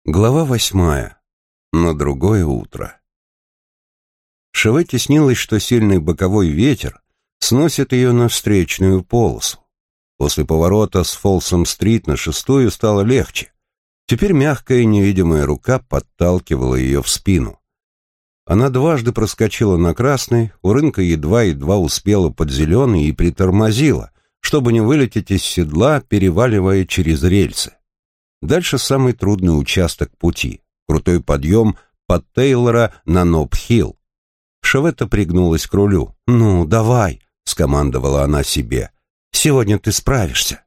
Глава 8. На другое утро. Шеветте снилось, что сильный боковой ветер сносит ее на встречную полосу. После поворота с Фолсом-стрит на шестую стало легче. Теперь мягкая невидимая рука подталкивала ее в спину. Она дважды проскочила на красный, у рынка едва-едва успела под зеленый и притормозила, чтобы не вылететь из седла, переваливая через рельсы. Дальше самый трудный участок пути — крутой подъем под Тейлора на Ноб-Хилл. Шеветта пригнулась к рулю. «Ну, давай», — скомандовала она себе, — «сегодня ты справишься».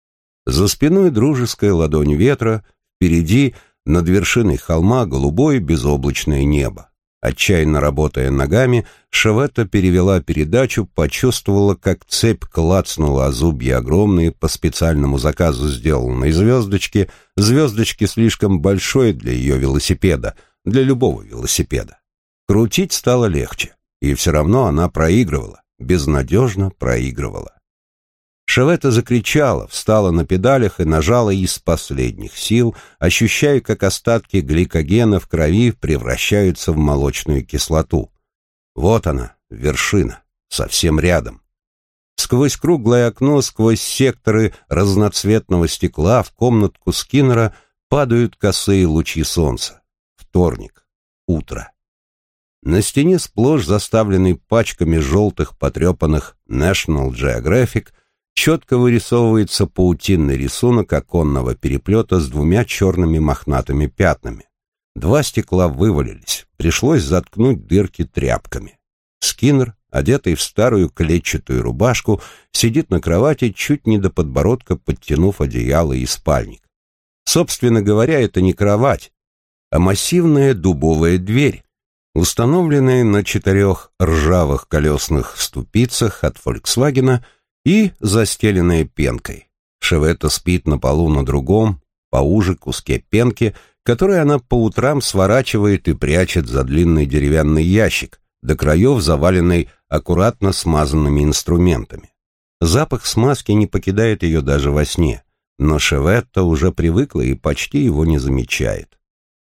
За спиной дружеская ладонь ветра, впереди, над вершиной холма, голубое безоблачное небо. Отчаянно работая ногами, Шеветта перевела передачу, почувствовала, как цепь клацнула о зубья огромные, по специальному заказу сделанной звездочки, звездочки слишком большой для ее велосипеда, для любого велосипеда. Крутить стало легче, и все равно она проигрывала, безнадежно проигрывала. Шеветта закричала, встала на педалях и нажала из последних сил, ощущая, как остатки гликогена в крови превращаются в молочную кислоту. Вот она, вершина, совсем рядом. Сквозь круглое окно, сквозь секторы разноцветного стекла в комнатку Скиннера падают косые лучи солнца. Вторник. Утро. На стене, сплошь заставленной пачками желтых потрепанных National Geographic, четко вырисовывается паутинный рисунок оконного переплета с двумя черными мохнатыми пятнами. Два стекла вывалились, пришлось заткнуть дырки тряпками. Скиннер, одетый в старую клетчатую рубашку, сидит на кровати, чуть не до подбородка подтянув одеяло и спальник. Собственно говоря, это не кровать, а массивная дубовая дверь, установленная на 4 ржавых колесных ступицах от «Фольксвагена» и застеленная пенкой. Шеветта спит на полу на другом, поуже куске пенки, который она по утрам сворачивает и прячет за длинный деревянный ящик, до краев заваленный аккуратно смазанными инструментами. Запах смазки не покидает ее даже во сне, но Шеветта уже привыкла и почти его не замечает.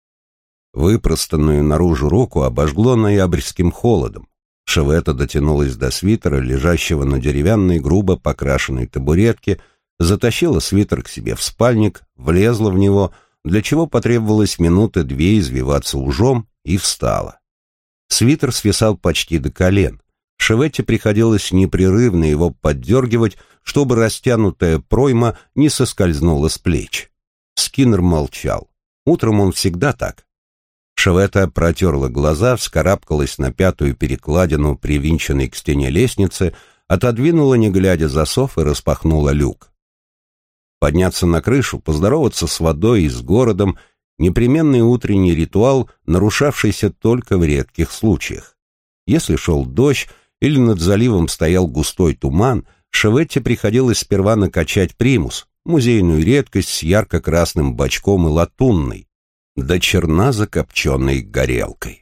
Выпростанную наружу руку обожгло ноябрьским холодом. Шеветта дотянулась до свитера, лежащего на деревянной, грубо покрашенной табуретке, затащила свитер к себе в спальник, влезла в него, для чего потребовалось минуты 2 извиваться ужом, и встала. Свитер свисал почти до колен. Шеветте приходилось непрерывно его поддергивать, чтобы растянутая пройма не соскользнула с плеч. Скиннер молчал. Утром он всегда так. Шеветта протерла глаза, вскарабкалась на 5-ю перекладину, привинченной к стене лестницы, отодвинула, не глядя, засов и распахнула люк. Подняться на крышу, поздороваться с водой и с городом — непременный утренний ритуал, нарушавшийся только в редких случаях. Если шел дождь или над заливом стоял густой туман, Шеветте приходилось сперва накачать примус, музейную редкость с ярко-красным бачком и латунной, до черна закопченной горелкой.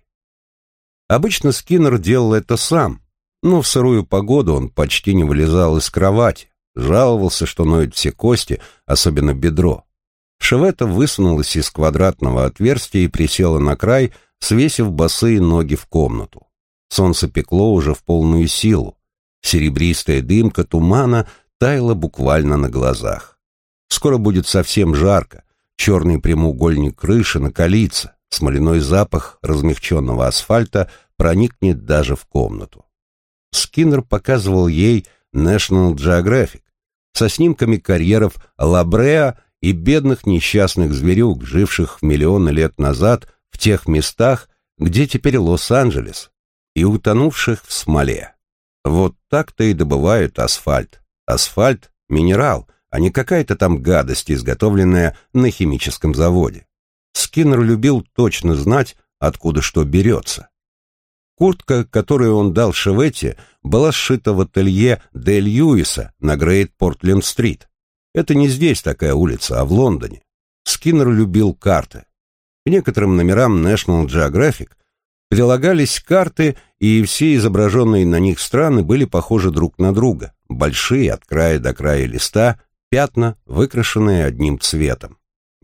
Обычно Скиннер делал это сам, но в сырую погоду он почти не вылезал из кровати, жаловался, что ноют все кости, особенно бедро. Шеветта высунулась из квадратного отверстия и присела на край, свесив босые ноги в комнату. Солнце пекло уже в полную силу. Серебристая дымка тумана таяла буквально на глазах. Скоро будет совсем жарко. Черный прямоугольник крыши накалится, смоляной запах размягченного асфальта проникнет даже в комнату. Скиннер показывал ей National Geographic со снимками карьеров Ла-Бреа и бедных несчастных зверюк, живших в миллионы лет назад в тех местах, где теперь Лос-Анджелес, и утонувших в смоле. Вот так-то и добывают асфальт. Асфальт — минерал, а не какая-то там гадость, изготовленная на химическом заводе. Скиннер любил точно знать, откуда что берется. Куртка, которую он дал Шеветте, была сшита в ателье Де Льюиса на Грейт-Портленд-стрит. Это не здесь такая улица, а в Лондоне. Скиннер любил карты. К некоторым номерам National Geographic прилагались карты, и все изображенные на них страны были похожи друг на друга. Большие от края до края листа, пятна, выкрашенные одним цветом.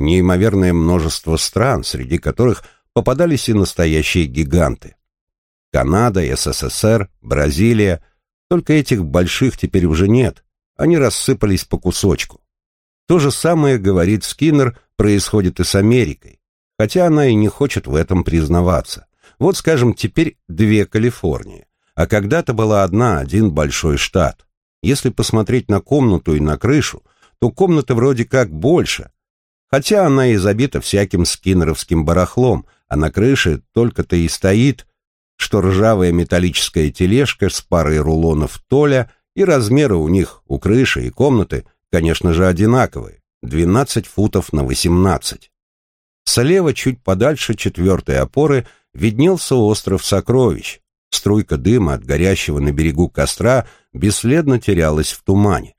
неимоверное множество стран, среди которых попадались и настоящие гиганты. Канада, СССР, Бразилия. Только этих больших теперь уже нет. Они рассыпались по кусочку. То же самое, говорит Скиннер, происходит и с Америкой, хотя она и не хочет в этом признаваться. Вот, скажем, теперь 2 Калифорнии, а когда-то была один большой штат. Если посмотреть на комнату и на крышу, то комната вроде как больше, хотя она и забита всяким скиннеровским барахлом, а на крыше только-то и стоит, что ржавая металлическая тележка с парой рулонов толя, и размеры у них, у крыши и комнаты, конечно же, одинаковые, 12 футов на 18. Слева, чуть подальше 4-й опоры, виднелся остров сокровищ. Струйка дыма от горящего на берегу костра бесследно терялась в тумане.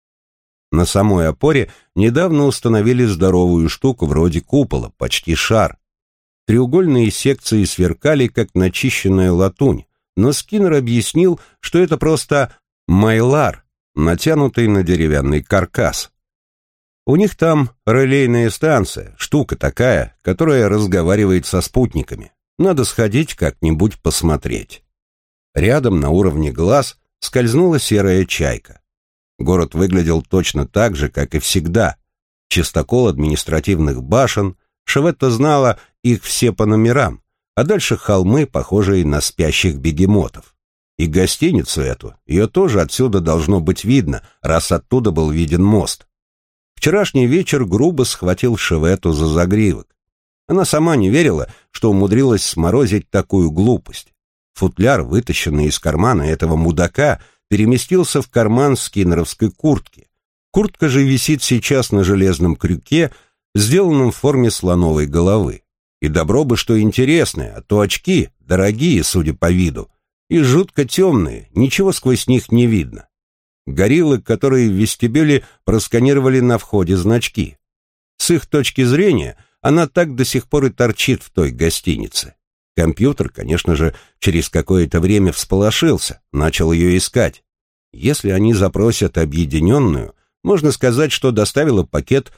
На самой опоре недавно установили здоровую штуку вроде купола, почти шар. Треугольные секции сверкали, как начищенная латунь, но Скиннер объяснил, что это просто майлар, натянутый на деревянный каркас. У них там релейная станция, штука такая, которая разговаривает со спутниками. Надо сходить как-нибудь посмотреть. Рядом на уровне глаз скользнула серая чайка. Город выглядел точно так же, как и всегда. Чистокол административных башен, Шеветта знала их все по номерам, а дальше холмы, похожие на спящих бегемотов. И гостиницу эту, ее тоже отсюда должно быть видно, раз оттуда был виден мост. Вчерашний вечер грубо схватил Шеветту за загривок. Она сама не верила, что умудрилась сморозить такую глупость. Футляр, вытащенный из кармана этого мудака, переместился в карман скиннеровской куртки. Куртка же висит сейчас на железном крюке, сделанном в форме слоновой головы. И добро бы что интересное, а то очки, дорогие, судя по виду, и жутко темные, ничего сквозь них не видно. Гориллы, которые в вестибюле просканировали на входе значки. С их точки зрения, она так до сих пор и торчит в той гостинице. Компьютер, конечно же, через какое-то время всполошился, начал ее искать. Если они запросят объединенную, можно сказать, что доставила пакет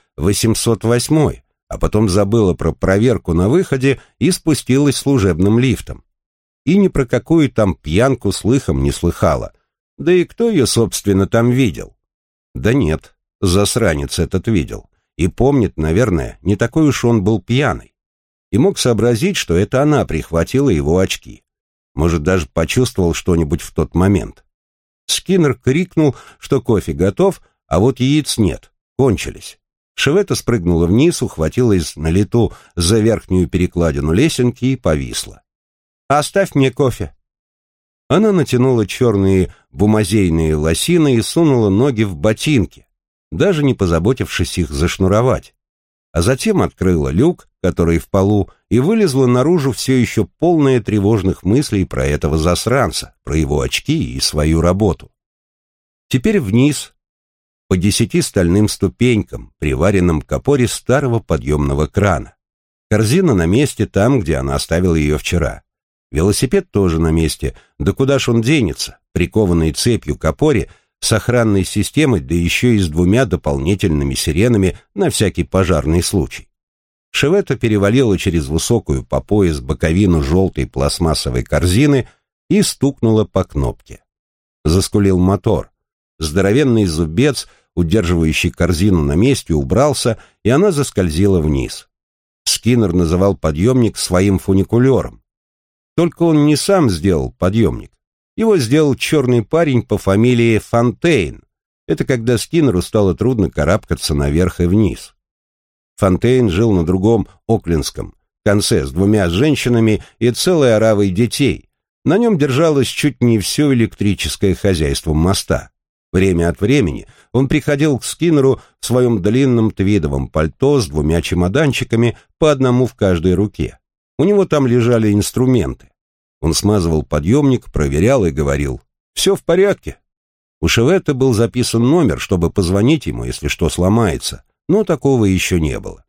808, а потом забыла про проверку на выходе и спустилась служебным лифтом. И ни про какую там пьянку слыхом не слыхала. Да и кто ее, собственно, там видел? Да нет, засранец этот видел. И помнит, наверное, не такой уж он был пьяный. И мог сообразить, что это она прихватила его очки. Может, даже почувствовал что-нибудь в тот момент. Скиннер крикнул, что кофе готов, а вот яиц нет, кончились. Шеветта спрыгнула вниз, ухватилась на лету за верхнюю перекладину лесенки и повисла. «Оставь мне кофе». Она натянула черные бумазейные лосины и сунула ноги в ботинки, даже не позаботившись их зашнуровать. А затем открыла люк, который в полу, и вылезла наружу все еще полная тревожных мыслей про этого засранца, про его очки и свою работу. Теперь вниз, по 10 стальным ступенькам, приваренным к опоре старого подъемного крана. Корзина на месте там, где она оставила ее вчера. Велосипед тоже на месте, да куда ж он денется, прикованный цепью к опоре, с охранной системой, да еще и с 2 дополнительными сиренами на всякий пожарный случай. Шеветта перевалила через высокую по пояс боковину желтой пластмассовой корзины и стукнула по кнопке. Заскулил мотор. Здоровенный зубец, удерживающий корзину на месте, убрался, и она заскользила вниз. Скиннер называл подъемник своим фуникулером. Только он не сам сделал подъемник. Его сделал черный парень по фамилии Фонтейн. Это когда Скиннеру стало трудно карабкаться наверх и вниз. Фонтейн жил на другом Оклендском конце с 2 женщинами и целой оравой детей. На нем держалось чуть не все электрическое хозяйство моста. Время от времени он приходил к Скиннеру в своем длинном твидовом пальто с 2 чемоданчиками, по одному в каждой руке. У него там лежали инструменты. Он смазывал подъемник, проверял и говорил: «Все в порядке». У Шеветты был записан номер, чтобы позвонить ему, если что сломается, но такого еще не было.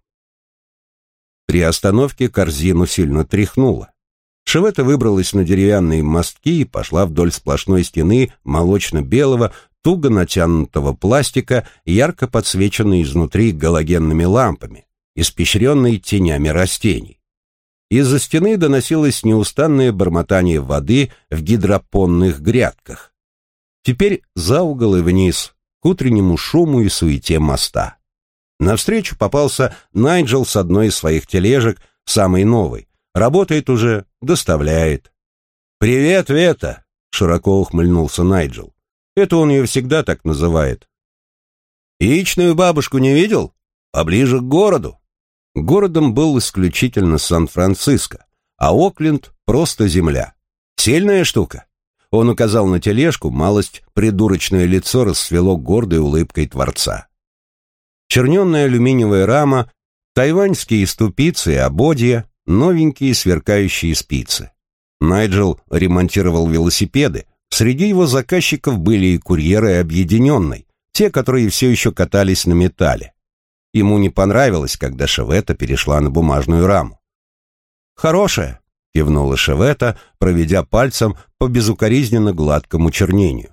При остановке корзину сильно тряхнуло. Шеветта выбралась на деревянные мостки и пошла вдоль сплошной стены молочно-белого, туго натянутого пластика, ярко подсвеченной изнутри галогенными лампами, испещренной тенями растений. Из-за стены доносилось неустанное бормотание воды в гидропонных грядках. Теперь за угол и вниз, к утреннему шуму и суете моста. Навстречу попался Найджел с одной из своих тележек, самой новой. Работает уже, доставляет. «Привет, Вета!» — широко ухмыльнулся Найджел. Это он ее всегда так называет. «Яичную бабушку не видел? Поближе к городу». Городом был исключительно Сан-Франциско, а Окленд — просто земля. Сильная штука. Он указал на тележку, малость придурочное лицо расцвело гордой улыбкой творца. Черненная алюминиевая рама, тайваньские ступицы и ободья, новенькие сверкающие спицы. Найджел ремонтировал велосипеды. Среди его заказчиков были и курьеры объединенной, те, которые все еще катались на металле. Ему не понравилось, когда Шевета перешла на бумажную раму. «Хорошая», — кивнула Шевета, проведя пальцем по безукоризненно гладкому чернению.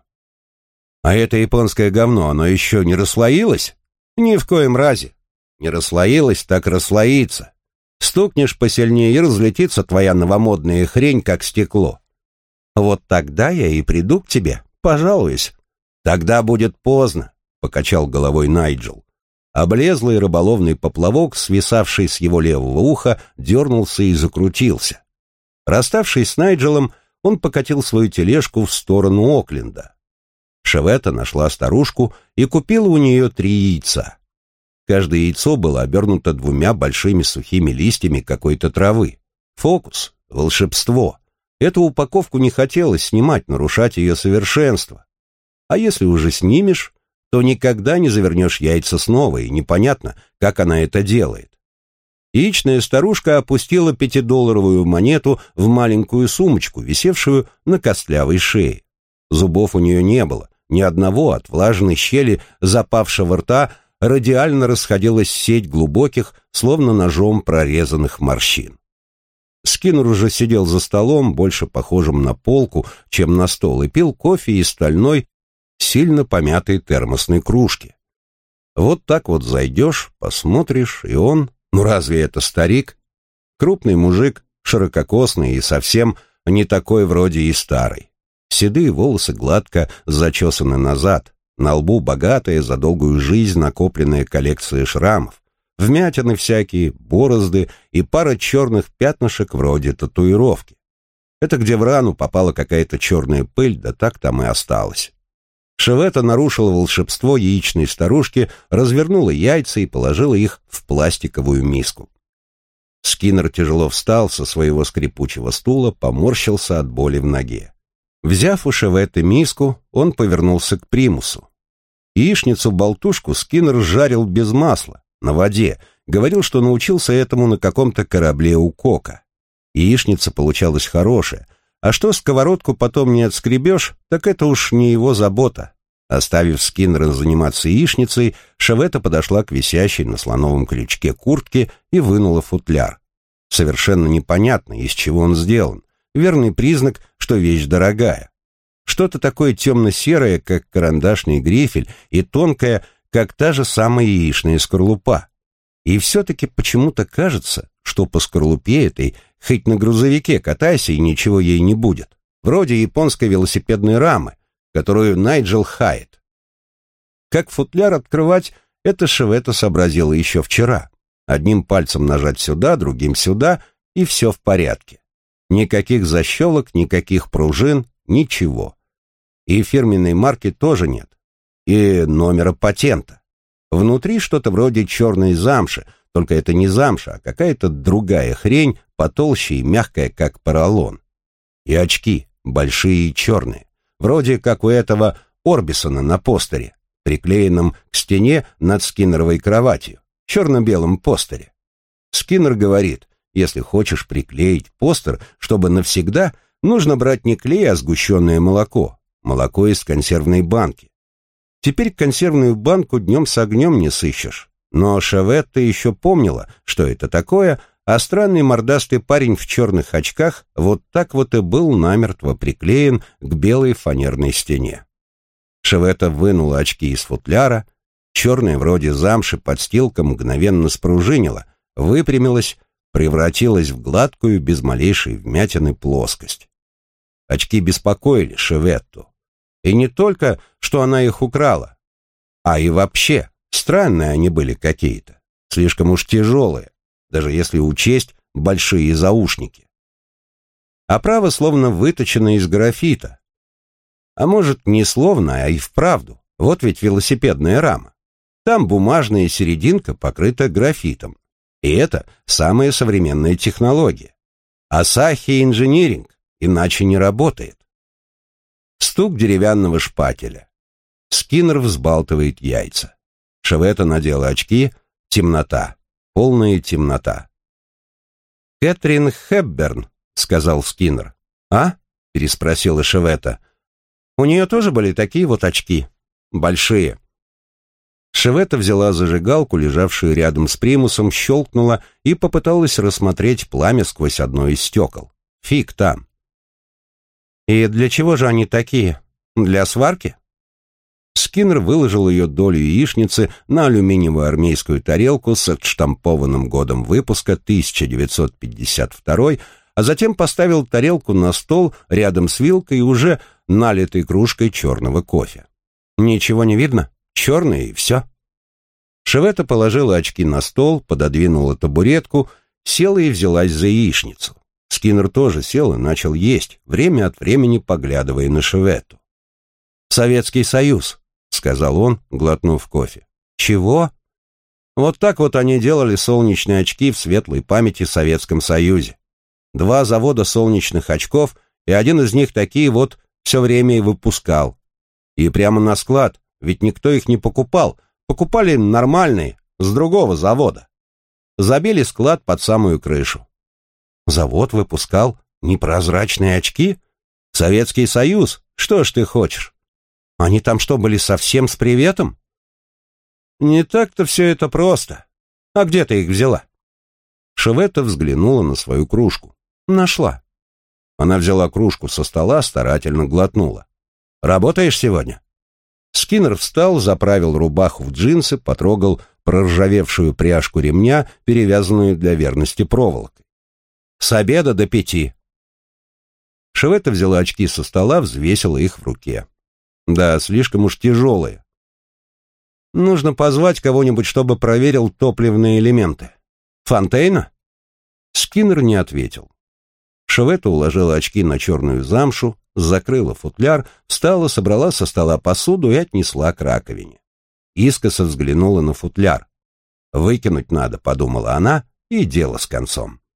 «А это японское говно, оно еще не расслоилось?» «Ни в коем разе. Не расслоилось, так расслоится. Стукнешь посильнее, и разлетится твоя новомодная хрень, как стекло. Вот тогда я и приду к тебе, пожалуюсь». «Тогда будет поздно», — покачал головой Найджел. Облезлый рыболовный поплавок, свисавший с его левого уха, дернулся и закрутился. Расставшись с Найджелом, он покатил свою тележку в сторону Окленда. Шевета нашла старушку и купила у нее 3 яйца. Каждое яйцо было обернуто 2 большими сухими листьями какой-то травы. Фокус, волшебство. Эту упаковку не хотелось снимать, нарушать ее совершенство. А если уже снимешь, то никогда не завернешь яйца снова, и непонятно, как она это делает. Яичная старушка опустила 5-долларовую монету в маленькую сумочку, висевшую на костлявой шее. Зубов у нее не было, ни одного. От влажной щели запавшего рта радиально расходилась сеть глубоких, словно ножом прорезанных морщин. Скиннер уже сидел за столом, больше похожим на полку, чем на стол, и пил кофе из стальной, сильно помятой термосной кружки. Вот так вот зайдешь, посмотришь, и он, ну разве это старик? Крупный мужик, ширококосный и совсем не такой вроде и старый. Седые волосы гладко зачесаны назад, на лбу богатая за долгую жизнь накопленная коллекция шрамов, вмятины всякие, борозды и пара черных пятнышек вроде татуировки. Это где в рану попала какая-то черная пыль, да так там и осталась. Шевета нарушила волшебство яичной старушки, развернула яйца и положила их в пластиковую миску. Скиннер тяжело встал со своего скрипучего стула, поморщился от боли в ноге. Взяв у Шеветы миску, он повернулся к примусу. Яичницу-болтушку Скиннер жарил без масла, на воде, говорил, что научился этому на каком-то корабле у Кока. Яичница получалась хорошая, а что сковородку потом не отскребешь, так это уж не его забота. Оставив Скиннера заниматься яичницей, Шевета подошла к висящей на слоновом крючке куртке и вынула футляр. Совершенно непонятно, из чего он сделан. Верный признак, что вещь дорогая. Что-то такое темно-серое, как карандашный грифель, и тонкое, как та же самая яичная скорлупа. И все-таки почему-то кажется, что по скорлупе этой хоть на грузовике катайся, и ничего ей не будет. Вроде японской велосипедной рамы, которую Найджел хает. Как футляр открывать, это Шевета сообразила еще вчера. Одним пальцем нажать сюда, другим сюда, и все в порядке. Никаких защелок, никаких пружин, ничего. И фирменной марки тоже нет. И номера патента. Внутри что-то вроде черной замши, только это не замша, а какая-то другая хрень, потолще и мягкая, как поролон. И очки, большие и черные, вроде как у этого Орбисона на постере, приклеенном к стене над Скиннеровой кроватью, черно-белом постере. Скиннер говорит, если хочешь приклеить постер, чтобы навсегда, нужно брать не клей, а сгущенное молоко, молоко из консервной банки. Теперь консервную банку днем с огнем не сыщешь. Но Шеветта еще помнила, что это такое, а странный мордастый парень в черных очках вот так вот и был намертво приклеен к белой фанерной стене. Шеветта вынула очки из футляра, черная вроде замши подстилка мгновенно спружинила, выпрямилась, превратилась в гладкую, без малейшей вмятины плоскость. Очки беспокоили Шеветту. И не только, что она их украла, а и вообще, странные они были какие-то, слишком уж тяжелые, даже если учесть большие заушники. Оправа словно выточена из графита. А может, не словно, а и вправду. Вот ведь велосипедная рама. Там бумажная серединка покрыта графитом. И это самая современная технология. Asahi Engineering иначе не работает. Стук деревянного шпателя. Скиннер взбалтывает яйца. Шеветта надела очки. Темнота. Полная темнота. «Кэтрин Хепберн», — сказал Скиннер. «А?» — переспросила Шеветта. «У нее тоже были такие вот очки. Большие». Шеветта взяла зажигалку, лежавшую рядом с примусом, щелкнула и попыталась рассмотреть пламя сквозь одно из стекол. Фиг там. «И для чего же они такие? Для сварки?» Скиннер выложил ее долю яичницы на алюминиевую армейскую тарелку с отштампованным годом выпуска 1952, а затем поставил тарелку на стол рядом с вилкой и уже налитой кружкой черного кофе. «Ничего не видно? Черное и все». Шеветта положила очки на стол, пододвинула табуретку, села и взялась за яичницу. Скиннер тоже сел и начал есть, время от времени поглядывая на Шеветту. «Советский Союз», — сказал он, глотнув кофе. «Чего?» «Вот так вот они делали солнечные очки в светлой памяти в Советском Союзе. 2 завода солнечных очков, и один из них такие вот все время и выпускал. И прямо на склад, ведь никто их не покупал, покупали нормальные, с другого завода. Забили склад под самую крышу. Завод выпускал непрозрачные очки? Советский Союз, что ж ты хочешь? Они там что, были совсем с приветом?» «Не так-то все это просто. А где ты их взяла?» Шеветта взглянула на свою кружку. «Нашла». Она взяла кружку со стола, старательно глотнула. «Работаешь сегодня?» Скиннер встал, заправил рубаху в джинсы, потрогал проржавевшую пряжку ремня, перевязанную для верности проволокой. «С обеда до 5». Шеветта взяла очки со стола, взвесила их в руке. «Да, слишком уж тяжелые. Нужно позвать кого-нибудь, чтобы проверил топливные элементы. Фонтейна?» Скиннер не ответил. Шеветта уложила очки на черную замшу, закрыла футляр, встала, собрала со стола посуду и отнесла к раковине. Искоса взглянула на футляр. «Выкинуть надо», — подумала она, — и дело с концом.